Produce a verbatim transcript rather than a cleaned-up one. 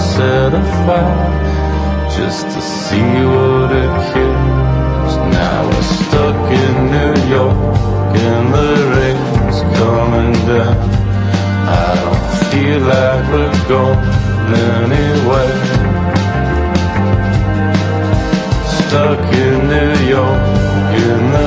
set a fire just to see what it kills. Now we're stuck in New York and the rain's coming down. I don't feel like we're going anywhere. Stuck in New York in the